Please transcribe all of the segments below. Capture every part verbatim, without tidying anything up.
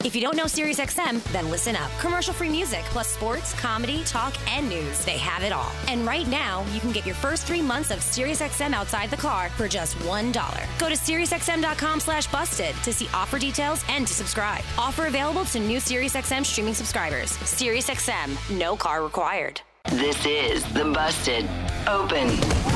If you don't know SiriusXM, then listen up. Commercial-free music, plus sports, comedy, talk, and news. They have it all. And right now, you can get your first three months of SiriusXM outside the car for just one dollar. Go to SiriusXM.com slash busted to see offer details and to subscribe. Offer available to new SiriusXM streaming subscribers. SiriusXM, no car required. This is the Busted Open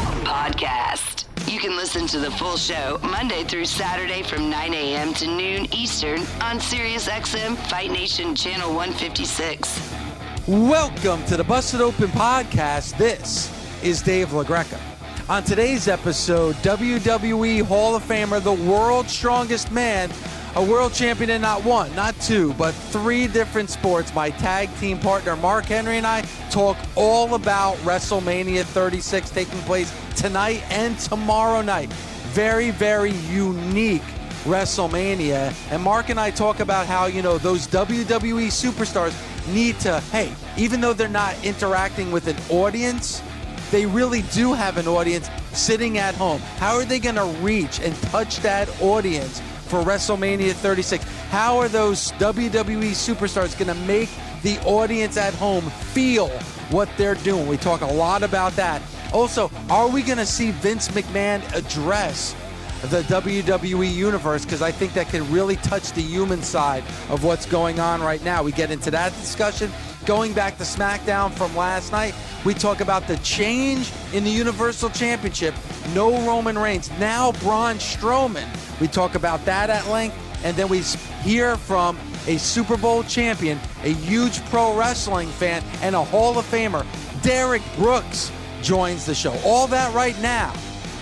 Podcast. You can listen to the full show Monday through Saturday from nine a.m. to noon Eastern on SiriusXM Fight Nation Channel one fifty-six. Welcome to the Busted Open Podcast. This is Dave LaGreca. On today's episode, W W E Hall of Famer, the world's strongest man, a world champion in not one, not two, but three different sports. My tag team partner, Mark Henry, and I talk all about WrestleMania thirty-six taking place tonight and tomorrow night. Very, very unique WrestleMania. And Mark and I talk about how, you know, those W W E superstars need to, hey, even though they're not interacting with an audience, they really do have an audience sitting at home. How are they going to reach and touch that audience for WrestleMania thirty-six? How are those W W E superstars going to make the audience at home feel what they're doing? We talk a lot about that. Also, are we going to see Vince McMahon address the W W E universe? Because I think that can really touch the human side of what's going on right now. We get into that discussion. Going back to SmackDown from last night, we talk about the change in the Universal Championship. No Roman Reigns. Now Braun Strowman. We talk about that at length. And then we hear from a Super Bowl champion, a huge pro wrestling fan, and a Hall of Famer. Derek Brooks joins the show. All that right now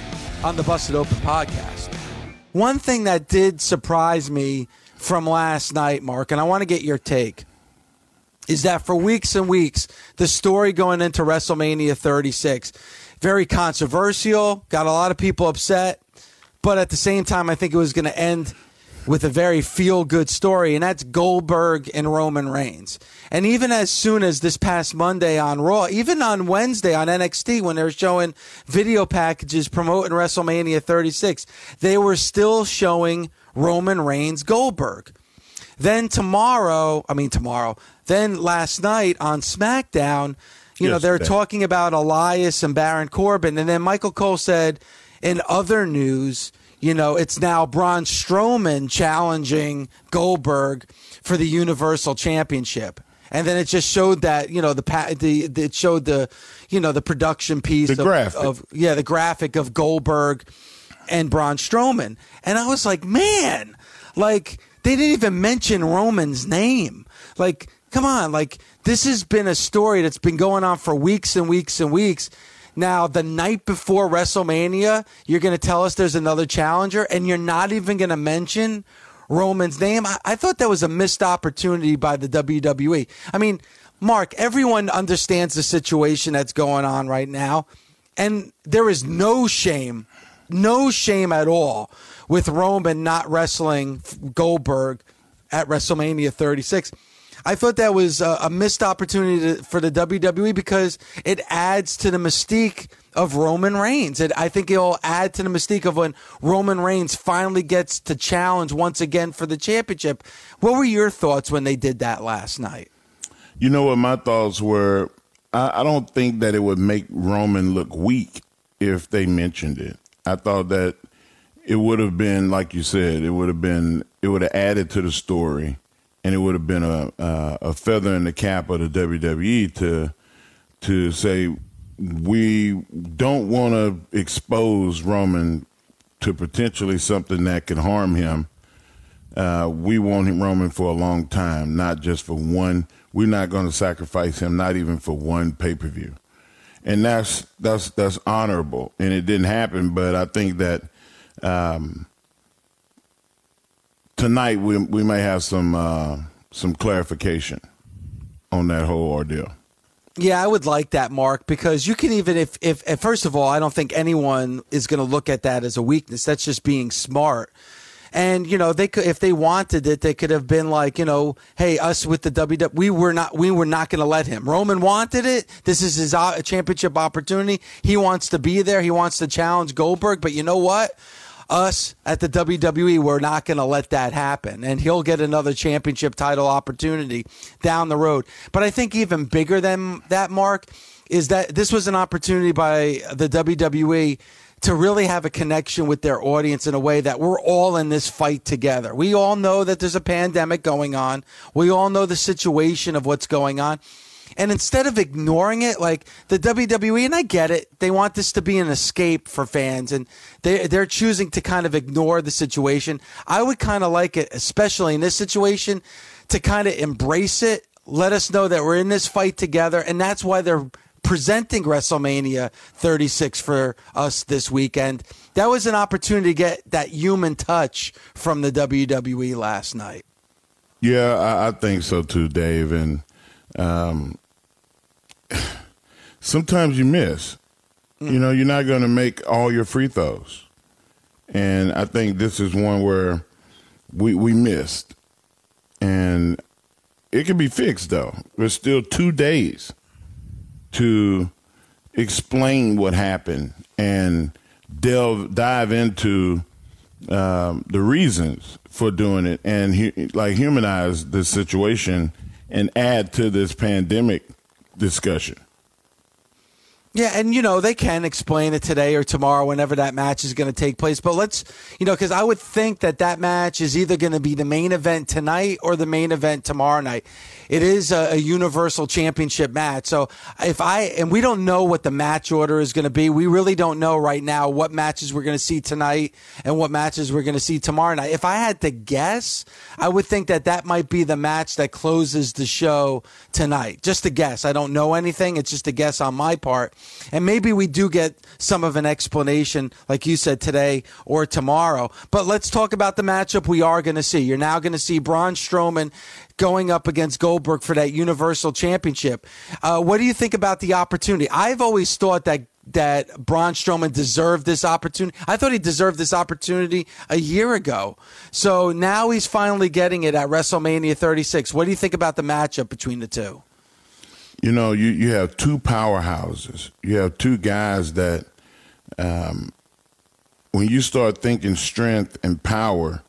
on the Busted Open Podcast. One thing that did surprise me from last night, Mark, and I want to get your take, is that for weeks and weeks, the story going into WrestleMania thirty-six, very controversial, got a lot of people upset, but at the same time, I think it was going to end with a very feel-good story, and that's Goldberg and Roman Reigns. And even as soon as this past Monday on Raw, even on Wednesday on N X T when they were showing video packages promoting WrestleMania thirty-six, they were still showing Roman Reigns Goldberg. Then tomorrow, I mean tomorrow, then last night on SmackDown, you yes, know, they're talking about Elias and Baron Corbin, and then Michael Cole said, in other news, you know, it's now Braun Strowman challenging Goldberg for the Universal Championship. And then it just showed that, you know, the the, the it showed the, you know, the production piece the of, graphic. of yeah, the graphic of Goldberg and Braun Strowman. And I was like, man, like they didn't even mention Roman's name. Like, come on, like this has been a story that's been going on for weeks and weeks and weeks. Now, the night before WrestleMania, you're going to tell us there's another challenger, and you're not even going to mention Roman's name? I, I thought that was a missed opportunity by the W W E. I mean, Mark, everyone understands the situation that's going on right now, and there is no shame, no shame at all with Roman not wrestling Goldberg at WrestleMania thirty-six. I thought that was a, a missed opportunity to, for the W W E because it adds to the mystique of Roman Reigns. It, I think it'll add to the mystique of when Roman Reigns finally gets to challenge once again for the championship. What were your thoughts when they did that last night? You know what my thoughts were? I, I don't think that it would make Roman look weak if they mentioned it. I thought that it would have been, like you said, it would have been, it would have added to the story. And it would have been a uh, a feather in the cap of the W W E to to say we don't want to expose Roman to potentially something that could harm him. Uh, we want him Roman for a long time, not just for one. We're not going to sacrifice him, not even for one pay per view, and that's that's that's honorable. And it didn't happen, but I think that. Um, Tonight we we may have some uh, some clarification on that whole ordeal. Yeah, I would like that, Mark, because you can even if if, if first of all, I don't think anyone is going to look at that as a weakness. That's just being smart. And you know, they could, if they wanted it, they could have been like, you know, hey, us with the W W E, we were not we were not going to let him. Roman wanted it. This is his uh, championship opportunity. He wants to be there. He wants to challenge Goldberg. But you know what? us at the W W E, we're not going to let that happen. And he'll get another championship title opportunity down the road. But I think even bigger than that, Mark, is that this was an opportunity by the W W E to really have a connection with their audience in a way that we're all in this fight together. We all know that there's a pandemic going on. We all know the situation of what's going on. And instead of ignoring it, like the W W E, and I get it, they want this to be an escape for fans, and they, they're choosing to kind of ignore the situation. I would kind of like it, especially in this situation, to kind of embrace it, let us know that we're in this fight together, and that's why they're presenting WrestleMania thirty-six for us this weekend. That was an opportunity to get that human touch from the W W E last night. Yeah, I, I think so too, Dave. And um, sometimes you miss. Mm. You know, you're not going to make all your free throws. And I think this is one where we we missed. And it can be fixed, though. There's still two days to explain what happened and delve dive into um, the reasons for doing it and hu- like humanize the situation and add to this pandemic discussion. Yeah, and, you know, they can explain it today or tomorrow whenever that match is going to take place. But let's, you know, because I would think that that match is either going to be the main event tonight or the main event tomorrow night. It is a, a Universal Championship match. So if I, and we don't know what the match order is going to be. We really don't know right now what matches we're going to see tonight and what matches we're going to see tomorrow night. If I had to guess, I would think that that might be the match that closes the show tonight. Just a guess. I don't know anything. It's just a guess on my part. And maybe we do get some of an explanation, like you said, today or tomorrow. But let's talk about the matchup we are going to see. You're now going to see Braun Strowman going up against Goldberg for that Universal Championship. Uh, what do you think about the opportunity? I've always thought that that Braun Strowman deserved this opportunity. I thought he deserved this opportunity a year ago. So now he's finally getting it at WrestleMania thirty-six. What do you think about the matchup between the two? You know, you, you have two powerhouses. You have two guys that um, when you start thinking strength and power,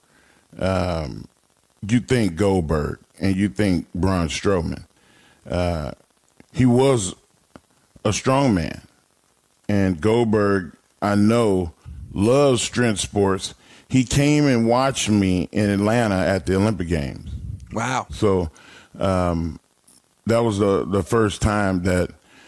um, you think Goldberg and you think Braun Strowman. Uh, he was a strong man. And Goldberg, I know, loves strength sports. He came and watched me in Atlanta at the Olympic Games. Wow. So um, that was the, the first time that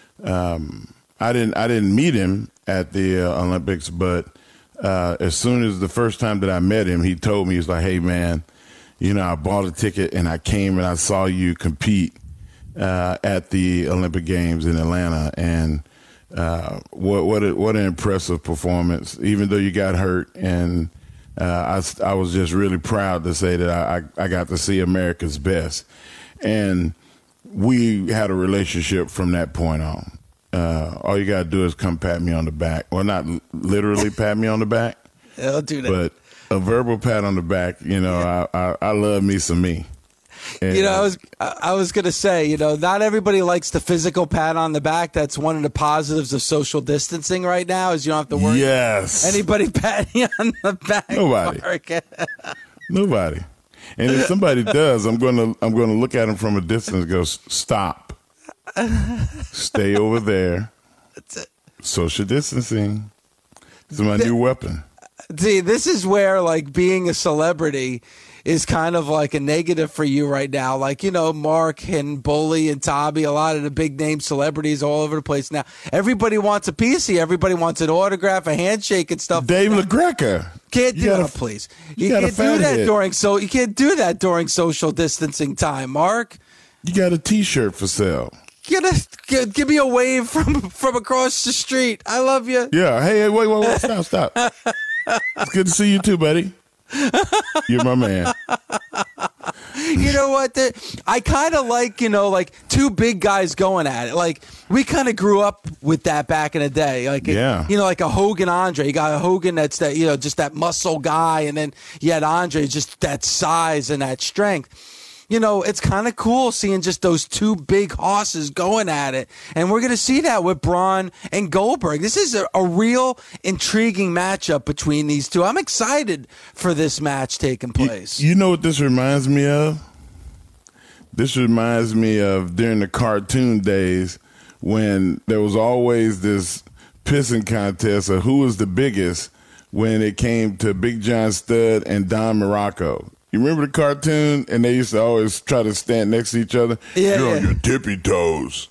um, I didn't I didn't meet him at the uh, Olympics, but uh, as soon as the first time that I met him, he told me, he's like, hey, man, you know, I bought a ticket and I came and I saw you compete uh, at the Olympic Games in Atlanta. And uh, what what a, what an impressive performance, even though you got hurt. And uh, I, I was just really proud to say that I, I got to see America's best. And we had a relationship from that point on. Uh, all you got to do is come pat me on the back. Well, not literally pat me on the back. I'll do that. But a verbal pat on the back, you know, yeah. I, I, I love me some me. And, you know, I was I was going to say, you know, not everybody likes the physical pat on the back. That's one of the positives of social distancing right now is you don't have to worry yes. about anybody patting you on the back. Nobody. Nobody. And if somebody does, I'm going to I'm going to look at them from a distance and go, stop. Stay over there. That's it. Social distancing is my the, new weapon. See, this is where, like, being a celebrity is kind of like a negative for you right now. Like, you know, Mark and Bully and Tommy, a lot of the big name celebrities all over the place now. Everybody wants a piece of you. Everybody wants an autograph, a handshake and stuff. Dave LaGreca. Can't do that, please. You, you can't do that head. during so you can't do that during social distancing time, Mark. You got a T-shirt for sale. Get a, get, give me a wave from from across the street. I love you. Yeah. Hey, hey wait, wait, wait. Stop, stop. It's good to see you too, buddy. You're my man. You know what? The, I kind of like, you know, like two big guys going at it. Like, we kind of grew up with that back in the day. Like, yeah. you know, like a Hogan Andre. You got a Hogan that's that, you know, just that muscle guy. And then you had Andre, just that size and that strength. you know, it's kind of cool seeing just those two big horses going at it. And we're going to see that with Braun and Goldberg. This is a, a real intriguing matchup between these two. I'm excited for this match taking place. You, you know what this reminds me of? This reminds me of during the cartoon days when there was always this pissing contest of who was the biggest when it came to Big John Studd and Don Morocco. You remember the cartoon? And they used to always try to stand next to each other. Yeah, You're yeah. on your tippy toes.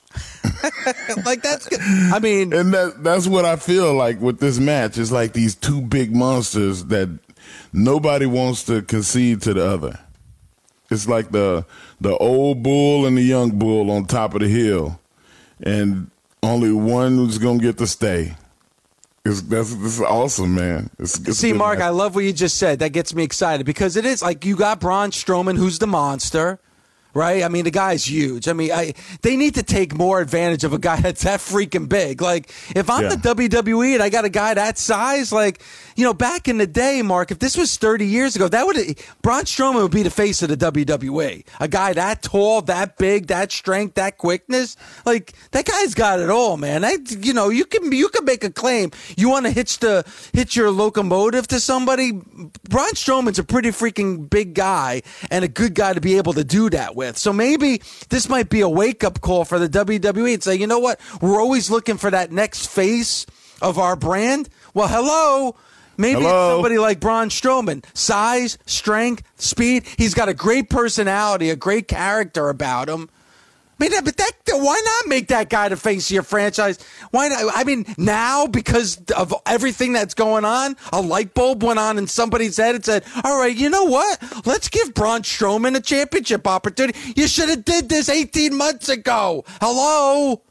Like, that's good. I mean, and that that's what I feel like with this match. It's like these two big monsters that nobody wants to concede to the other. It's like the the old bull and the young bull on top of the hill, and only one who's gonna get to stay. It's, that's this is awesome, man. It's, it's see, Mark, match. I love what you just said. That gets me excited because it is like you got Braun Strowman, who's the monster. Right? I mean, the guy's huge. I mean, I they need to take more advantage of a guy that's that freaking big. Like, if I'm Yeah. the W W E and I got a guy that size, like, you know, back in the day, Mark, if this was thirty years ago, that would Braun Strowman would be the face of the W W E. A guy that tall, that big, that strength, that quickness. Like, that guy's got it all, man. I, you know, you can you can make a claim. You want to hitch the hitch your locomotive to somebody. Braun Strowman's a pretty freaking big guy and a good guy to be able to do that with. So maybe this might be a wake-up call for the W W E and say, you know what? We're always looking for that next face of our brand. Well, hello. Maybe Hello. it's somebody like Braun Strowman. Size, strength, speed. He's got a great personality, a great character about him. I mean, but that, why not make that guy the face of your franchise? Why not? I mean, now because of everything that's going on, a light bulb went on in somebody's head and said, all right, you know what? Let's give Braun Strowman a championship opportunity. You should have did this eighteen months ago. Hello?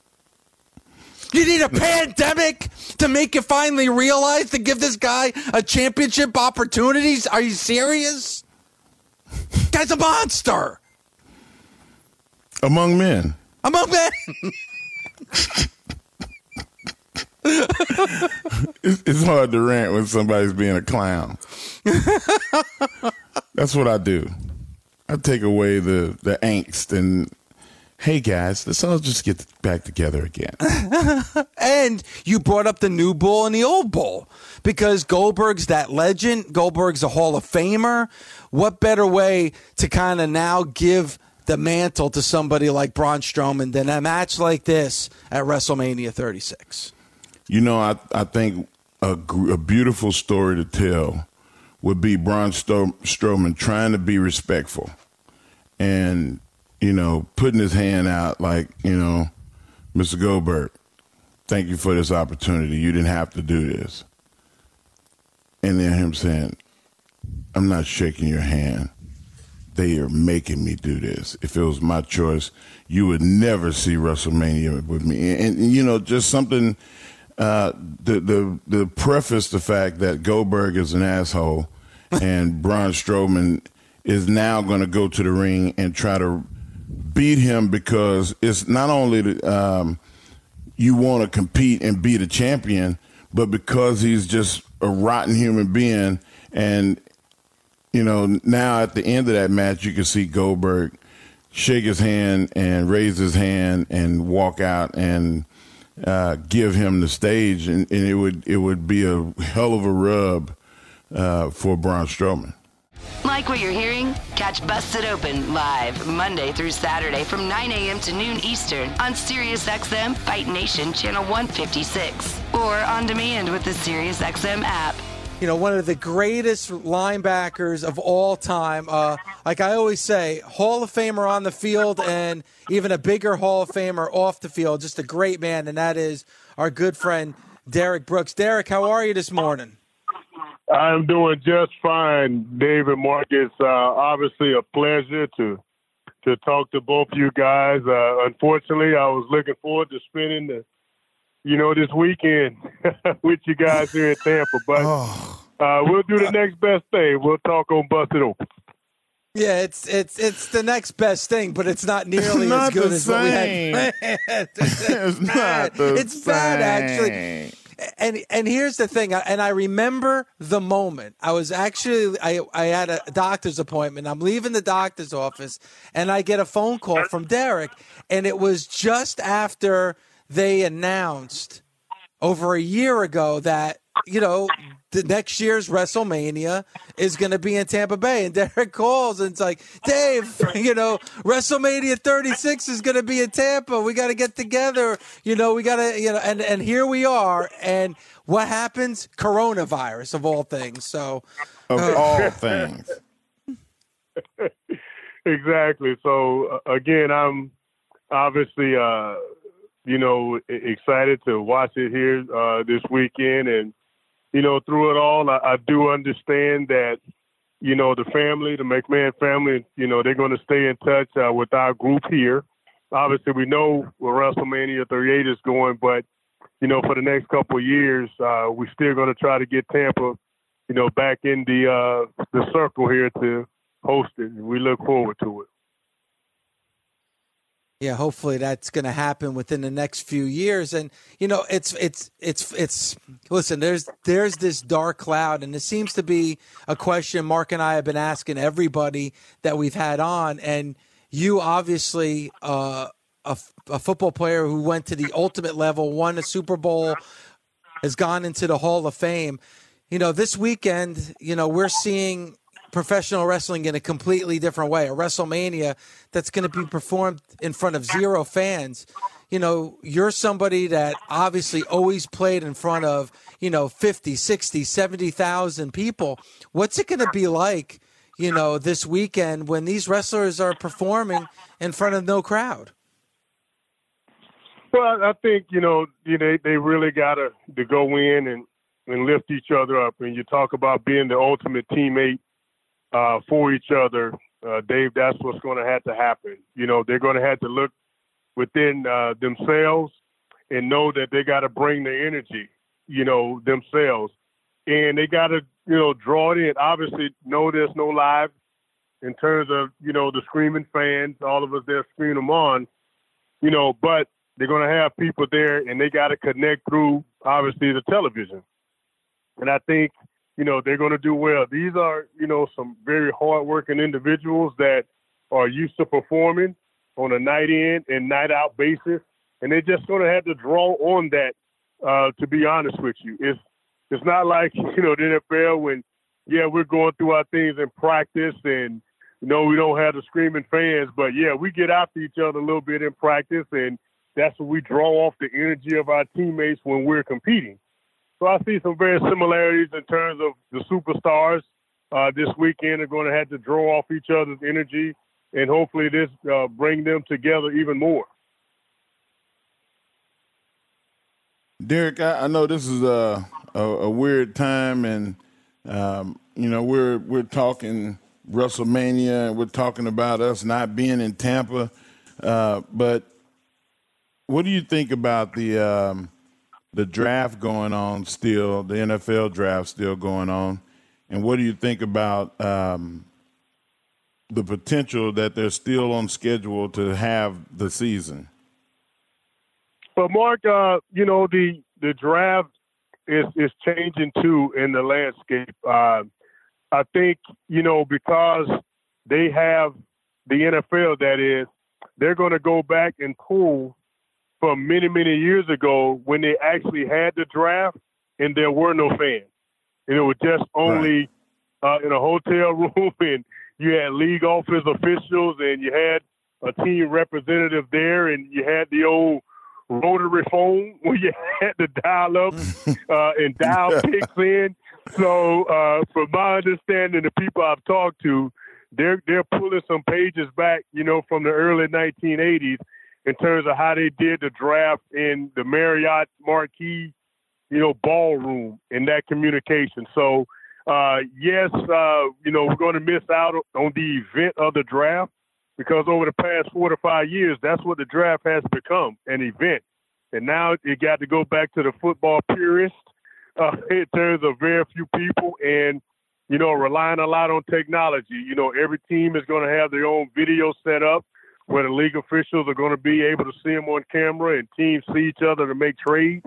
You need a pandemic to make you finally realize to give this guy a championship opportunity? Are you serious? Guy's a monster. Among men. Among men. It's, it's hard to rant when somebody's being a clown. That's what I do. I take away the, the angst and, hey, guys, let's all just get back together again. And you brought up the new bull and the old bull because Goldberg's that legend. Goldberg's a Hall of Famer. What better way to kind of now give the mantle to somebody like Braun Strowman than a match like this at WrestleMania thirty-six? You know, I, I think a, gr- a beautiful story to tell would be Braun Stro- Strowman trying to be respectful and, you know, putting his hand out like, you know, Mister Goldberg, thank you for this opportunity. You didn't have to do this. And then him saying, I'm not shaking your hand. They are making me do this. If it was my choice, you would never see WrestleMania with me. And, and you know, just something, uh, the, the, the preface the fact that Goldberg is an asshole and Braun Strowman is now going to go to the ring and try to beat him because it's not only the, um, you want to compete and be the champion, but because he's just a rotten human being. And, you know, now at the end of that match, you can see Goldberg shake his hand and raise his hand and walk out and uh, give him the stage. And, and it would it would be a hell of a rub uh, for Braun Strowman. Like what you're hearing? Catch Busted Open live Monday through Saturday from nine a.m. to noon Eastern on SiriusXM Fight Nation Channel one fifty-six or on demand with the SiriusXM app. You know, one of the greatest linebackers of all time. Uh, like I always say, Hall of Famer on the field and even a bigger Hall of Famer off the field. Just a great man, and that is our good friend Derek Brooks. Derek, how are you this morning? I'm doing just fine, David. Mark, it's uh, obviously a pleasure to to talk to both you guys. Uh, unfortunately, I was looking forward to spending the you know, this weekend with you guys here in Tampa. But oh. uh, we'll do the next best thing. We'll talk on Busted Open. Yeah, it's it's it's the next best thing, but it's not nearly not as good the as what we had. same. it's, it's, It's bad. not the It's bad, actually. And and here's the thing, and I remember the moment. I was actually, I, I had a doctor's appointment. I'm leaving the doctor's office, and I get a phone call from Derek, and it was just after they announced over a year ago that, you know, the next year's WrestleMania is going to be in Tampa Bay. And Derek calls and it's like, Dave, you know, WrestleMania thirty-six is going to be in Tampa. We got to get together. You know, we got to, you know, and, and here we are. And what happens? Coronavirus of all things. So, of uh, all things. Exactly. So, uh, again, I'm obviously, uh, you know, excited to watch it here uh, this weekend. And, you know, through it all, I, I do understand that, you know, the family, the McMahon family, you know, they're going to stay in touch uh, with our group here. Obviously, we know where WrestleMania thirty-eight is going, but, you know, for the next couple of years, uh, we're still going to try to get Tampa, you know, back in the uh, the circle here to host it. And we look forward to it. Yeah, hopefully that's going to happen within the next few years. And, you know, it's, it's, it's, it's, listen, there's, there's this dark cloud, and it seems to be a question Mark and I have been asking everybody that we've had on. And you obviously, uh, a, a football player who went to the ultimate level, won a Super Bowl, has gone into the Hall of Fame. You know, this weekend, you know, we're seeing professional wrestling in a completely different way, a WrestleMania that's going to be performed in front of zero fans. You know, you're somebody that obviously always played in front of, you know, fifty, sixty, seventy thousand people. What's it going to be like, you know, this weekend when these wrestlers are performing in front of no crowd? Well, I think, you know, you know they really got to to go in and, and lift each other up. And you talk about being the ultimate teammate Uh, for each other, uh, Dave, that's what's going to have to happen. You know, they're going to have to look within uh, themselves and know that they got to bring the energy, you know, themselves. And they got to, you know, draw it in. Obviously, no, there's no live in terms of, you know, the screaming fans, all of us there screaming them on, you know, but they're going to have people there and they got to connect through, obviously, the television. And I think, you know, they're going to do well. These are, you know, some very hardworking individuals that are used to performing on a night in and night out basis. And they're just going to have to draw on that, uh, to be honest with you. It's, it's not like, you know, the N F L when, yeah, we're going through our things in practice and, you know, we don't have the screaming fans, but yeah, we get after each other a little bit in practice. And that's what we draw off the energy of our teammates when we're competing. So I see some very similarities in terms of the superstars uh, this weekend are going to have to draw off each other's energy, and hopefully this uh, bring them together even more. Derek, I, I know this is a, a, a weird time, and um, you know we're we're talking WrestleMania, and we're talking about us not being in Tampa. Uh, but what do you think about the um, the draft going on still, the N F L draft still going on, and what do you think about um, the potential that they're still on schedule to have the season? But Mark, uh, you know the the draft is is changing too in the landscape. Uh, I think you know because they have the N F L, that is, they're going to go back and pull from many, many years ago when they actually had the draft and there were no fans. And it was just only right. uh, in a hotel room, and you had league office officials and you had a team representative there, and you had the old rotary phone where you had to dial up uh, and dial picks in. So uh, from my understanding, the people I've talked to, they're, they're pulling some pages back, you know, from the early nineteen eighties, in terms of how they did the draft in the Marriott Marquis, you know, ballroom and that communication. So, uh, yes, uh, you know, we're going to miss out on the event of the draft because over the past four to five years, that's what the draft has become, an event. And now it got to go back to the football purist uh, in terms of very few people and, you know, relying a lot on technology. You know, every team is going to have their own video set up where the league officials are going to be able to see them on camera and teams see each other to make trades.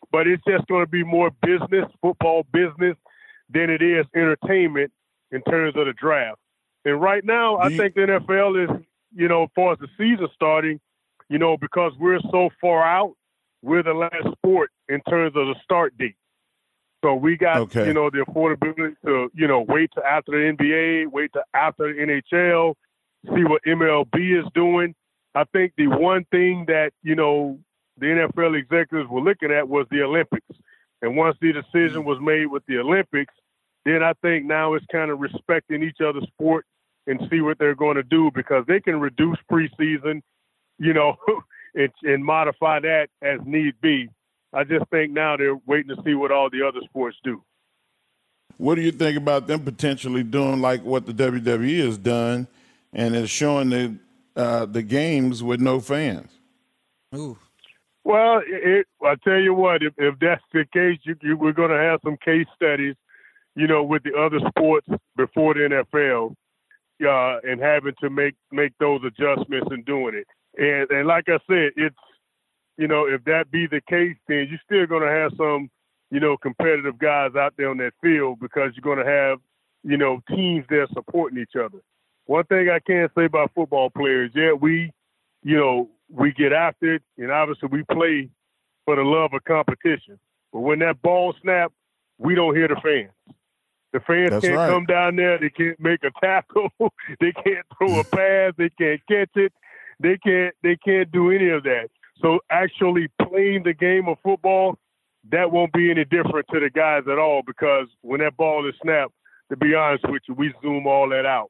but it's just going to be more business, football business, than it is entertainment in terms of the draft. And right now, I think the N F L is, you know, as far as the season starting, you know, because we're so far out, we're the last sport in terms of the start date. So we got, okay. you know, the affordability to, you know, wait till after the N B A, wait till after the N H L, see what M L B is doing. I think the one thing that, you know, the N F L executives were looking at was the Olympics. And once the decision was made with the Olympics, then I think now it's kind of respecting each other's sport and see what they're going to do, because they can reduce preseason, you know, and, and modify that as need be. I just think now they're waiting to see what all the other sports do. What do you think about them potentially doing like what the W W E has done and is showing the uh, the games with no fans? Ooh. Well, it, I tell you what, if, if that's the case, you, you, we're going to have some case studies, you know, with the other sports before the N F L, uh, and having to make, make those adjustments and doing it. And, and like I said, it's, you know, if that be the case, then you're still going to have some, you know, competitive guys out there on that field, because you're going to have, you know, teams there supporting each other. One thing I can say about football players, yeah, we, you know, we get after it, and obviously we play for the love of competition. But when that ball snaps, we don't hear the fans. The fans That's can't right. come down there. They can't make a tackle. They can't throw a pass. They can't catch it. They can't. They can't do any of that. So actually playing the game of football, that won't be any different to the guys at all, because when that ball is snapped, to be honest with you, we zoom all that out.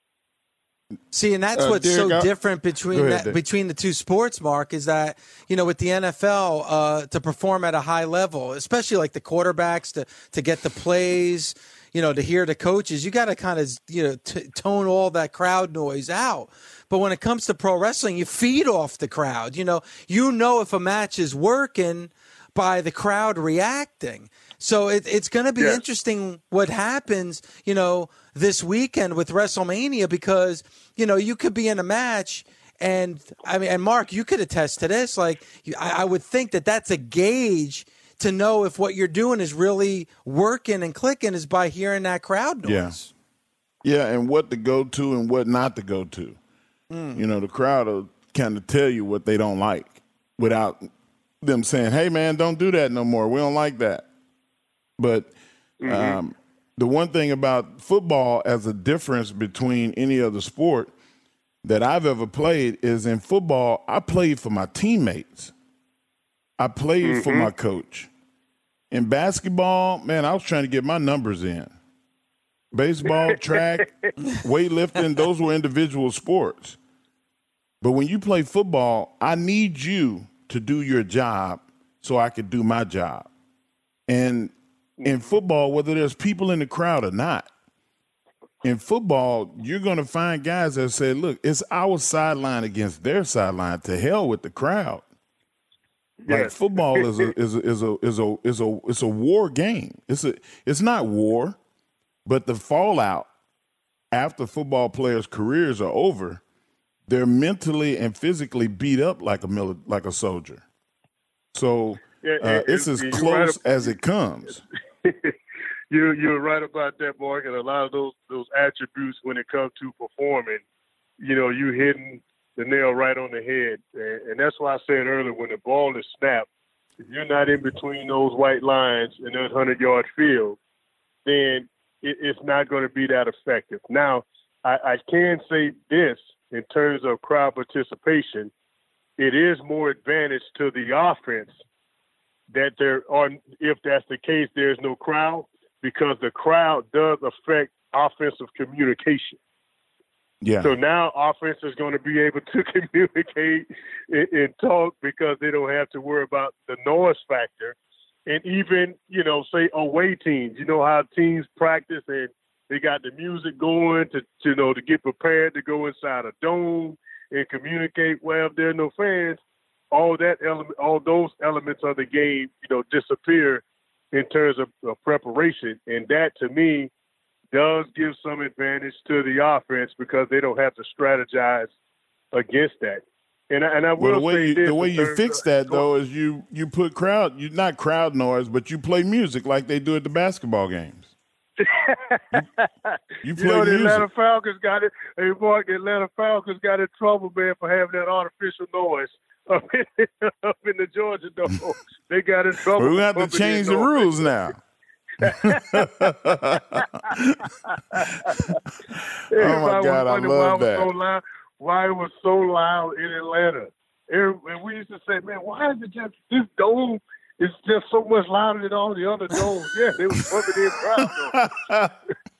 See, and that's uh, what's Derek, so I, different between ahead, that, between the two sports, Mark, is that, you know, with the N F L, uh, to perform at a high level, especially like the quarterbacks, to to get the plays, you know, to hear the coaches, you got to kind of, you know, t- tone all that crowd noise out. But when it comes to pro wrestling, you feed off the crowd. You know, you know if a match is working by the crowd reacting. So it, it's going to be yeah. interesting what happens, you know, this weekend with WrestleMania, because, you know, you could be in a match and I mean, and Mark, you could attest to this. Like, I, I would think that that's a gauge to know if what you're doing is really working and clicking is by hearing that crowd noise. Yeah. Yeah. And what to go to and what not to go to. Mm. You know, the crowd will kind of tell you what they don't like without them saying, hey, man, don't do that no more. We don't like that. But mm-hmm. um, the one thing about football as a difference between any other sport that I've ever played is in football, I played for my teammates. I played mm-hmm. for my coach. In basketball, man, I was trying to get my numbers in. Baseball, track, weightlifting, those were individual sports. But when you play football, I need you to do your job so I could do my job. And in football, whether there's people in the crowd or not, in football, you're going to find guys that say, look, it's our sideline against their sideline. To hell with the crowd. Like yes. football is a is a, is a is a is a it's a war game. It's a it's not war, but the fallout after football players' careers are over, they're mentally and physically beat up like a mili- like a soldier. So yeah, uh, it's as close right as it comes. you you're right about that, Mark. And a lot of those those attributes when it comes to performing, you know, you hitting the nail right on the head. And, and that's why I said earlier, when the ball is snapped, if you're not in between those white lines in that hundred-yard field, then it, it's not going to be that effective. Now, I, I can say this in terms of crowd participation, it is more advantage to the offense that there are, if that's the case, there's no crowd, because the crowd does affect offensive communication. Yeah. So now offense is going to be able to communicate and, and talk, because they don't have to worry about the noise factor. And even, you know, say away teams, you know how teams practice and they got the music going to, to you know, to get prepared to go inside a dome and communicate. Well, if there are no fans, all that element, all those elements of the game, you know, disappear in terms of, of preparation. And that, to me, does give some advantage to the offense, because they don't have to strategize against that. And I, and I will well, the way say you, this the way you terms fix of- that though is you you put crowd you not crowd noise, but you play music like they do at the basketball games. you, you play you know, the music. Atlanta Falcons got it. Hey, boy, the Atlanta Falcons got in trouble, man, for having that artificial noise up in, up in the Georgia Dome. They got in trouble. Well, we have to for change the noise. rules now. Yeah, Oh my I was God, I wondering why love it was that. So loud, why it was so loud in Atlanta. Every- And we used to say, man, why is it just this dome is just so much louder than all the other domes? Yeah, they was pumping in crowd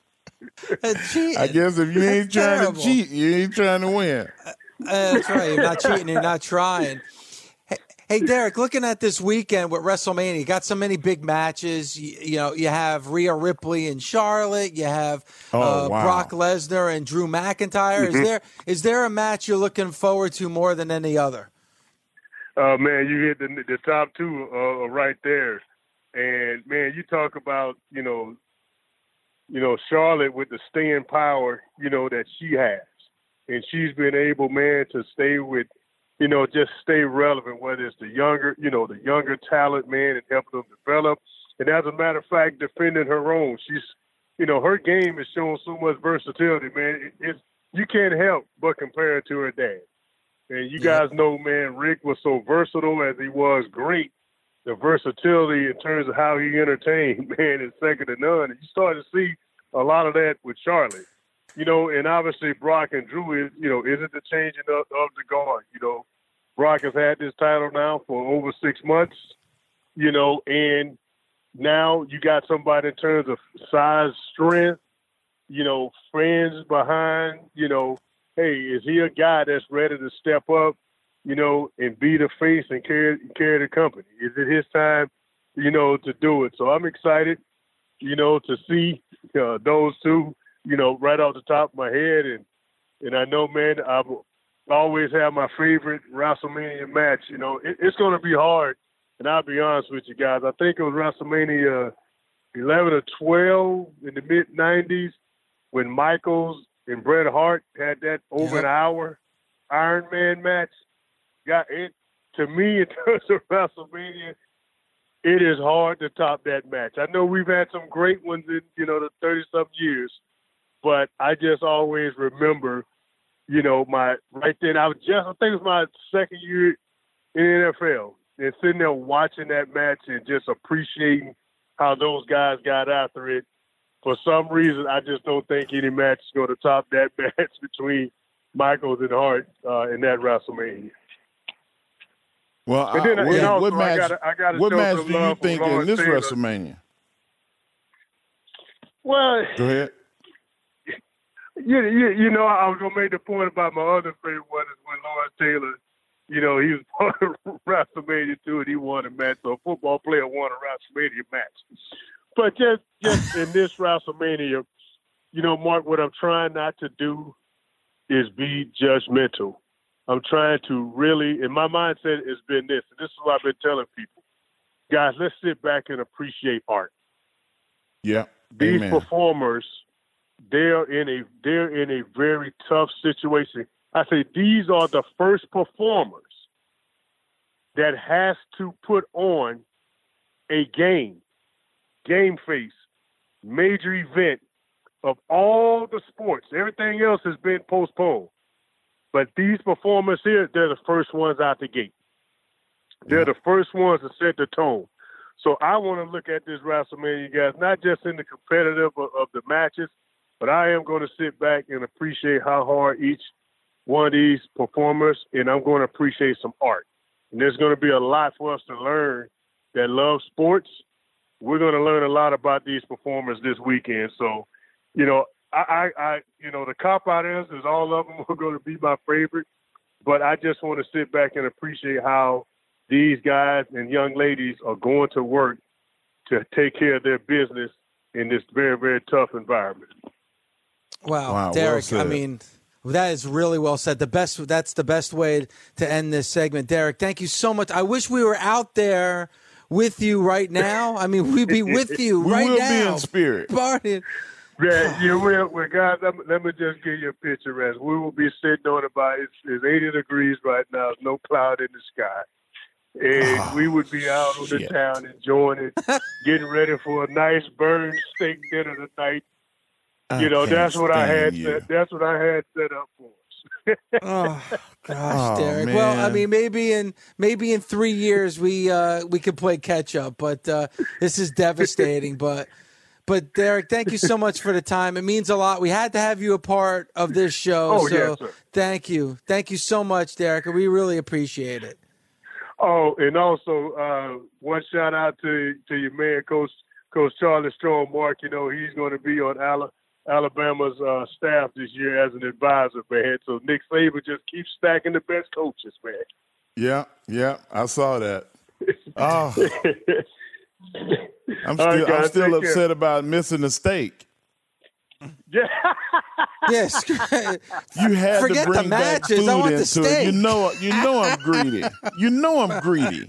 noise. I guess if you ain't That's trying terrible. to cheat, you ain't trying to win. Uh, that's right. You're not cheating. You're not trying. Hey, hey, Derek, looking at this weekend with WrestleMania, you got so many big matches. You, you know, you have Rhea Ripley in Charlotte. You have Oh, uh, wow. Brock Lesnar and Drew McIntyre. Mm-hmm. Is there is there a match you're looking forward to more than any other? Uh, man, you hit the, the top two uh, right there. And, man, you talk about, you know, you know, Charlotte with the staying power, you know, that she has. And she's been able, man, to stay with, you know, just stay relevant, whether it's the younger, you know, the younger talent, man, and helping them develop. And as a matter of fact, defending her own. She's, you know, her game has shown so much versatility, man. It, it's, you can't help but compare it to her dad. And you Yeah. guys know, man, Rick was so versatile as he was great. The versatility in terms of how he entertained, man, is second to none. And you start to see a lot of that with Charlotte. You know, and obviously Brock and Drew is, you know, is it the changing of, of the guard? You know, Brock has had this title now for over six months, you know, and now you got somebody in terms of size, strength, you know, friends behind, you know, hey, is he a guy that's ready to step up, you know, and be the face and carry, carry the company? Is it his time, you know, to do it? So I'm excited, you know, to see uh, those two, you know, right off the top of my head. And, and I know, man, I've always had my favorite WrestleMania match. You know, it, it's going to be hard. And I'll be honest with you guys. I think it was WrestleMania eleven or twelve in the mid nineties when Michaels and Bret Hart had that over Yep. an hour Iron Man match. Got it to me in terms of WrestleMania. It is hard to top that match. I know we've had some great ones in, you know, the thirty-some years, but I just always remember, you know, my right then. I was just, I think it was my second year in the N F L, and sitting there watching that match and just appreciating how those guys got after it. For some reason, I just don't think any match is going to top that match between Michaels and Hart uh, in that WrestleMania. Well, And then, I, and what, also, what I match? gotta- I gotta what show match some do you love for think in Lawrence this Taylor. WrestleMania? Well, Go ahead. you, you, you know, I was going to make the point about my other favorite one is when Lawrence Taylor, you know, he was part of WrestleMania too, and he won a match. So a football player won a WrestleMania match. But just, just in this WrestleMania, you know, Mark, what I'm trying not to do is be judgmental. I'm trying to really, and my mindset has been this, and this is what I've been telling people. Guys, let's sit back and appreciate art. Yeah. These Amen. performers, they're in a they're in a very tough situation. I say these are the first performers that has to put on a game, game face, major event of all the sports. Everything else has been postponed. But these performers here, they're the first ones out the gate. They're the first ones to set the tone. So I want to look at this WrestleMania, guys, not just in the competitive of, of the matches, but I am going to sit back and appreciate how hard each one of these performers, and I'm going to appreciate some art. And there's going to be a lot for us to learn that love sports. We're going to learn a lot about these performers this weekend. So, you know, I, I, I you know, the cop-out answers, all of them are going to be my favorite, but I just want to sit back and appreciate how these guys and young ladies are going to work to take care of their business in this very, very tough environment. Wow, Wow, Derek, well I said. mean, that is really well said. The best, that's the best way to end this segment. Derek, thank you so much. I wish we were out there with you right now. I mean, we'd be with you We right will now. be in spirit. Partying. Man, you will. Well, guys, let me, let me just give you a picture, as we will be sitting on about it's, it's eighty degrees right now. There's no cloud in the sky. And oh, we would be out on the town enjoying it, getting ready for a nice burned steak dinner tonight. I you know, that's what I had. Set, that's what I had set up for us. Oh gosh, oh, Derek. Man. Well, I mean, maybe in maybe in three years we uh, we could play catch up, but uh, this is devastating. but but Derek, thank you so much for the time. It means a lot. We had to have you a part of this show. Oh, so yes, sir. Thank you, thank you so much, Derek. We really appreciate it. Oh, and also uh, one shout out to to your man, Coach Coach Charlie Strong. Mark, you know he's going to be on Alabama's uh, staff this year as an advisor, man. So Nick Saban just keeps stacking the best coaches, man. Yeah, yeah, I saw that. Oh, I'm still right, guys, I'm still upset care. about missing the steak. Yeah. Yes. You had Forget to bring the matches. back food I want into the steak. it. You know, you know I'm greedy. You know I'm greedy.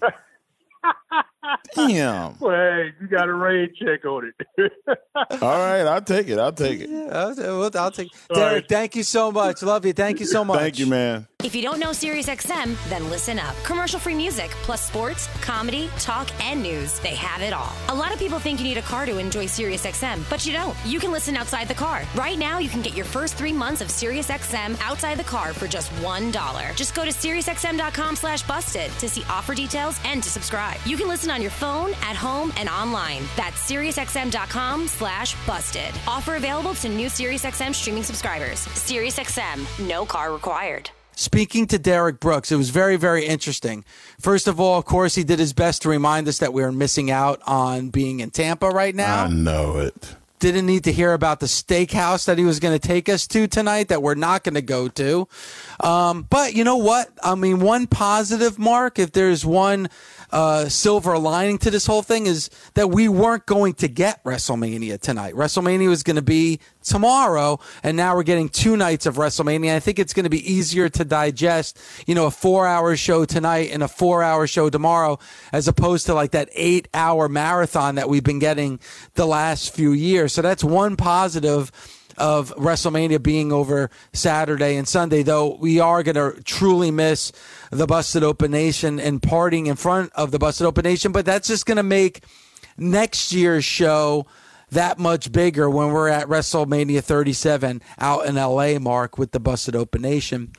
Damn. Well, hey, you got a rain check on it. All right, I'll take it. I'll take it. Yeah, I'll, I'll take it. Derek, right. Thank you so much. Love you. Thank you so much. Thank you, man. If you don't know SiriusXM, then listen up. Commercial-free music, plus sports, comedy, talk, and news. They have it all. A lot of people think you need a car to enjoy SiriusXM, but you don't. You can listen outside the car. Right now, you can get your first three months of SiriusXM outside the car for just one dollar. Just go to SiriusXM.com slash busted to see offer details and to subscribe. You can listen on your phone, at home, and online. That's SiriusXM.com slash busted. Offer available to new SiriusXM streaming subscribers. SiriusXM, no car required. Speaking to Derek Brooks, it was very, very interesting. First of all, of course, he did his best to remind us that we are missing out on being in Tampa right now. I know it. Didn't need to hear about the steakhouse that he was going to take us to tonight that we're not going to go to. Um, but you know what? I mean, one positive, Mark, if there's one uh, silver lining to this whole thing, is that we weren't going to get WrestleMania tonight. WrestleMania was going to be tomorrow, and now we're getting two nights of WrestleMania. I think it's going to be easier to digest, you know, a four-hour show tonight and a four-hour show tomorrow, as opposed to like that eight-hour marathon that we've been getting the last few years. So that's one positive of WrestleMania being over Saturday and Sunday, though we are going to truly miss the Busted Open Nation and partying in front of the Busted Open Nation. But that's just going to make next year's show that much bigger when we're at WrestleMania thirty-seven out in L A, Mark, with the Busted Open Nation.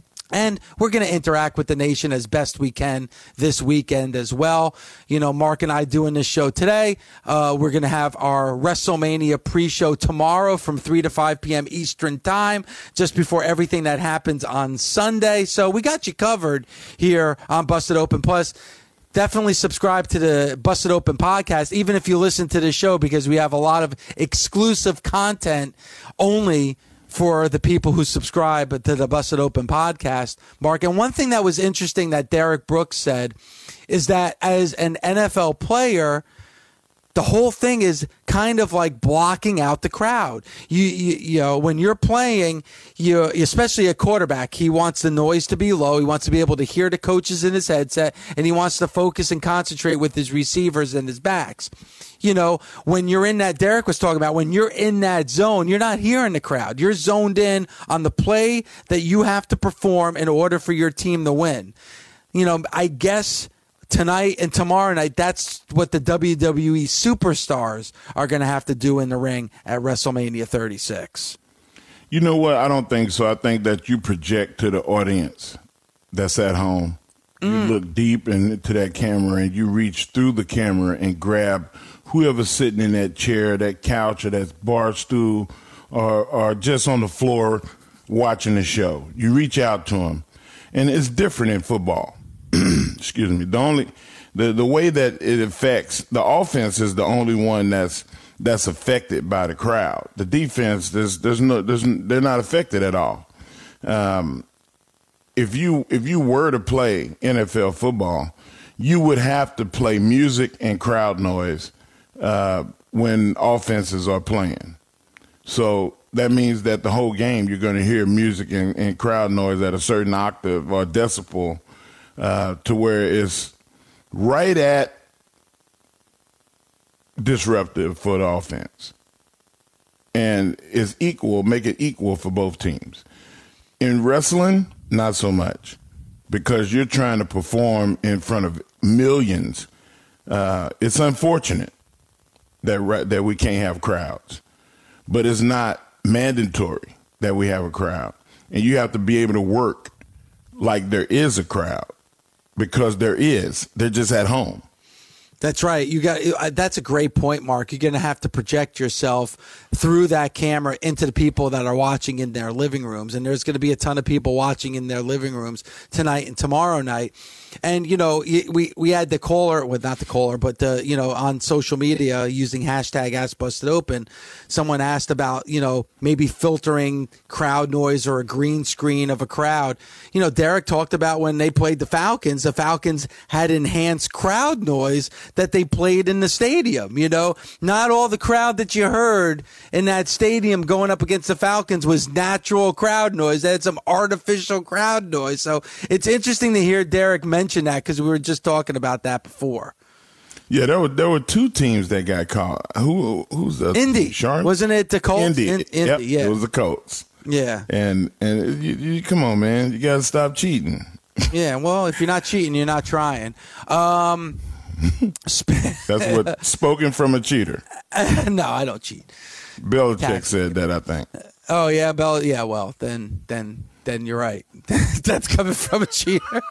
And we're going to interact with the nation as best we can this weekend as well. You know, Mark and I doing this show today. Uh, we're going to have our WrestleMania pre-show tomorrow from three to five p.m. Eastern time, just before everything that happens on Sunday. So we got you covered here on Busted Open. Plus, definitely subscribe to the Busted Open podcast, even if you listen to the show, because we have a lot of exclusive content only for the people who subscribe to the Busted Open podcast, Mark. And one thing that was interesting that Derek Brooks said is that as an N F L player, the whole thing is kind of like blocking out the crowd. You, you, you know, when you're playing, you, especially a quarterback, he wants the noise to be low. He wants to be able to hear the coaches in his headset, and he wants to focus and concentrate with his receivers and his backs. You know, when you're in that, Derek was talking about, when you're in that zone, you're not hearing the crowd. You're zoned in on the play that you have to perform in order for your team to win. You know, I guess tonight and tomorrow night, that's what the W W E superstars are going to have to do in the ring at WrestleMania thirty-six. You know what? I don't think so. I think that you project to the audience that's at home. Mm. You look deep into that camera and you reach through the camera and grab whoever's sitting in that chair, that couch, or that bar stool, or, or just on the floor watching the show. You reach out to them. And it's different in football. Excuse me. The only the, the way that it affects the offense is the only one that's that's affected by the crowd. The defense, there's there's no there's they're not affected at all. Um, if you if you were to play N F L football, you would have to play music and crowd noise uh, when offenses are playing. So that means that the whole game you're going to hear music and, and crowd noise at a certain octave or decibel. Uh, to where it's right at disruptive for the offense. and is equal, make it equal for both teams. In wrestling, not so much, because you're trying to perform in front of millions. Uh, it's unfortunate that that we can't have crowds, but it's not mandatory that we have a crowd. And you have to be able to work like there is a crowd, because there is. They're just at home. That's right. You got. That's a great point, Mark. You're going to have to project yourself through that camera into the people that are watching in their living rooms, and there's going to be a ton of people watching in their living rooms tonight and tomorrow night. And you know, we we had the caller, well, not the caller, but the you know on social media using hashtag Ask Busted Open, someone asked about you know maybe filtering crowd noise or a green screen of a crowd. You know, Derek talked about when they played the Falcons. The Falcons had enhanced crowd noise that they played in the stadium. You know, not all the crowd that you heard in that stadium going up against the Falcons was natural crowd noise. They had some artificial crowd noise. So it's interesting to hear Derek mention that, because we were just talking about that before. Yeah, there were there were two teams that got caught. Who who's the Indy? Sharks? Wasn't it the Colts? Indy. In, Indy, yep, yeah. It was the Colts. Yeah. And and you, you, come on, man, you got to stop cheating. Yeah. Well, if you're not cheating, you're not trying. Um, That's what spoken from a cheater. No, I don't cheat. Belichick Tax. said that, I think. Oh yeah, Bell. Yeah. Well, then then then you're right. That's coming from a cheater.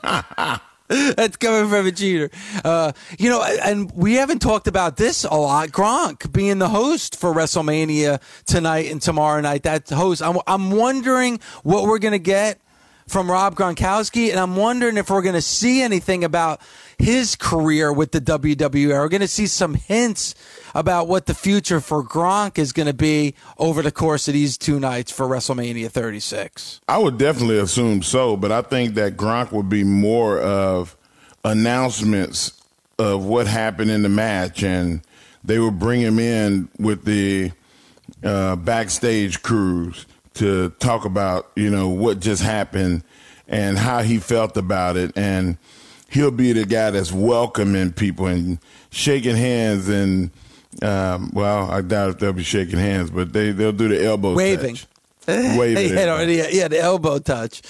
That's coming from a cheater. Uh, you know, and we haven't talked about this a lot. Gronk being the host for WrestleMania tonight and tomorrow night. That host. I'm, I'm wondering what we're going to get from Rob Gronkowski, and I'm wondering if we're going to see anything about his career with the W W E. We're going to see some hints about what the future for Gronk is going to be over the course of these two nights for WrestleMania thirty-six. I would definitely assume so, but I think that Gronk would be more of announcements of what happened in the match, and they would bring him in with the uh, backstage crews to talk about, you know, what just happened and how he felt about it. And he'll be the guy that's welcoming people and shaking hands and, um, well, I doubt if they'll be shaking hands, but they, they'll do the elbow Waving. touch. Waving. yeah, yeah, yeah, the elbow touch.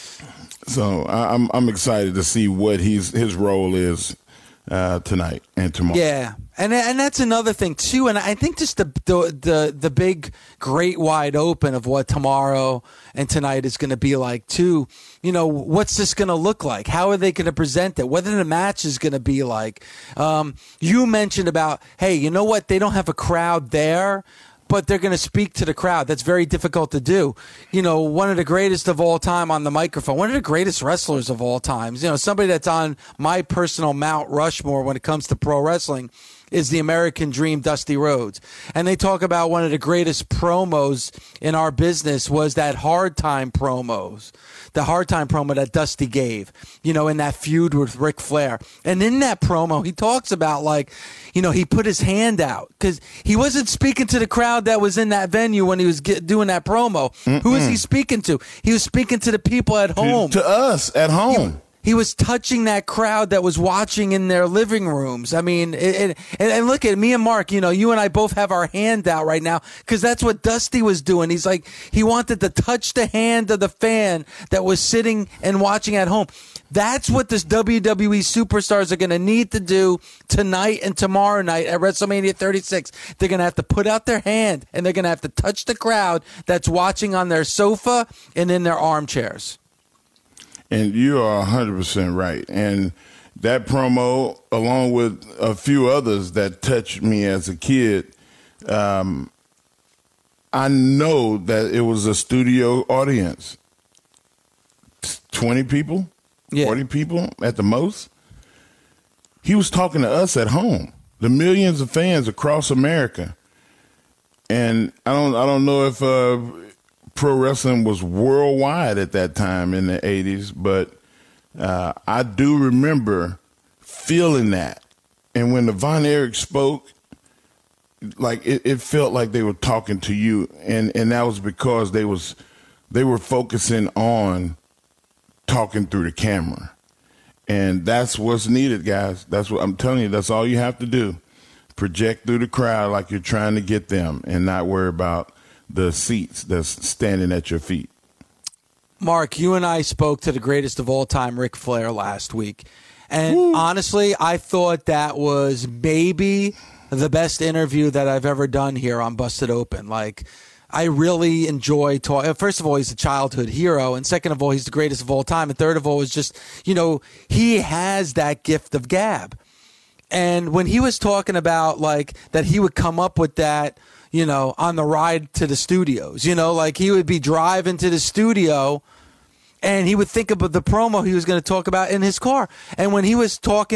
So I, I'm I'm excited to see what he's, his role is uh, tonight and tomorrow. Yeah. And and that's another thing too, and I think just the, the the the big great wide open of what tomorrow and tonight is going to be like too. You know, what's this going to look like? How are they going to present it? What the match is going to be like? Um, you mentioned about, hey, you know what? They don't have a crowd there, but they're going to speak to the crowd. That's very difficult to do. You know, one of the greatest of all time on the microphone, one of the greatest wrestlers of all times, you know, somebody that's on my personal Mount Rushmore when it comes to pro wrestling is the American Dream, Dusty Rhodes. And they talk about one of the greatest promos in our business was that Hard Time promos, the Hard Time promo that Dusty gave, you know, in that feud with Ric Flair. And in that promo, he talks about, like, you know, he put his hand out because he wasn't speaking to the crowd that was in that venue when he was get, doing that promo. Mm-mm. Who was he speaking to? He was speaking to the people at home. To, to us at home. He, He was touching that crowd that was watching in their living rooms. I mean, it, it, and, and look at me and Mark, you know, you and I both have our hand out right now because that's what Dusty was doing. He's like, he wanted to touch the hand of the fan that was sitting and watching at home. That's what this W W E superstars are going to need to do tonight and tomorrow night at WrestleMania thirty-six. They're going to have to put out their hand and they're going to have to touch the crowd that's watching on their sofa and in their armchairs. And you are one hundred percent right. And that promo, along with a few others that touched me as a kid, um, I know that it was a studio audience. twenty people, yeah. forty people at the most. He was talking to us at home, the millions of fans across America. And I don't, I don't know if uh, pro wrestling was worldwide at that time in the eighties, but uh, I do remember feeling that. And when the Von Erich spoke, like it, it felt like they were talking to you, and, and that was because they was they were focusing on talking through the camera. And that's what's needed, guys. That's what I'm telling you. That's all you have to do. Project through the crowd like you're trying to get them and not worry about the seats that's standing at your feet. Mark, you and I spoke to the greatest of all time, Ric Flair, last week. And Woo. honestly, I thought that was maybe the best interview that I've ever done here on Busted Open. Like, I really enjoy talking. First of all, he's a childhood hero. And second of all, he's the greatest of all time. And third of all, is just, you know, he has that gift of gab. And when he was talking about, like, that he would come up with that, you know, on the ride to the studios, you know, like he would be driving to the studio and he would think about the promo he was going to talk about in his car. And when he was talking